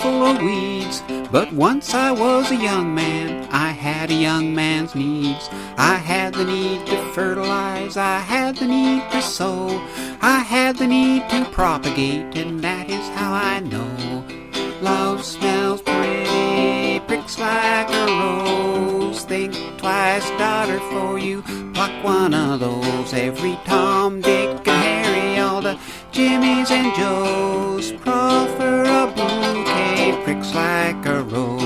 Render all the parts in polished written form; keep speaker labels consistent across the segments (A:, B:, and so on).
A: full of weeds. But once I was a young man, I had a young man's needs. I had the need to fertilize, I had the need to sow, I had the need to propagate, and that is how I know. Love smells pretty, pricks like a rose. Think twice, daughter, for you pluck one of those. Every Tom, Dick, and Harry, all the Jimmies and Joes proffer a bouquet, pricks like a rose.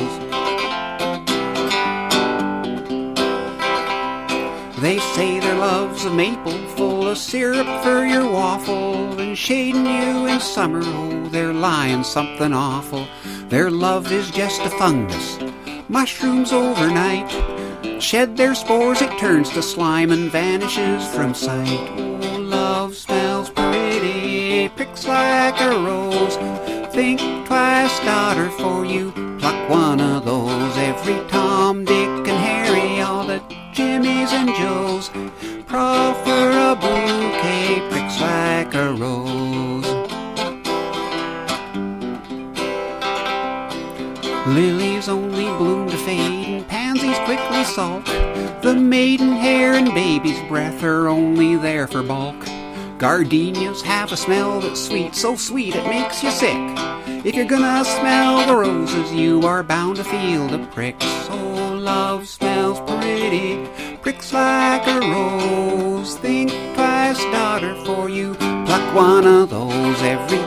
A: They say their love's a maple, full of syrup for your waffle, and shading you in summer, oh, they're lying something awful. Their love is just a fungus, mushrooms overnight. Shed their spores, it turns to slime and vanishes from sight. Oh, love smells pretty, pricks like a rose. Think twice, daughter, for you pluck one of those. Every Tom, Dick, and Harry, all the Jimmies and Joes proffer a bouquet, pricks like a rose. Lilies only bloom to fade, and pansies quickly sulk. The maidenhair and baby's breath are only there for bulk. Gardenias have a smell that's sweet, so sweet it makes you sick. If you're gonna smell the roses, you are bound to feel the pricks. Oh, love smells pretty, pricks like a rose. Think twice, daughter, for you pluck one of those. Every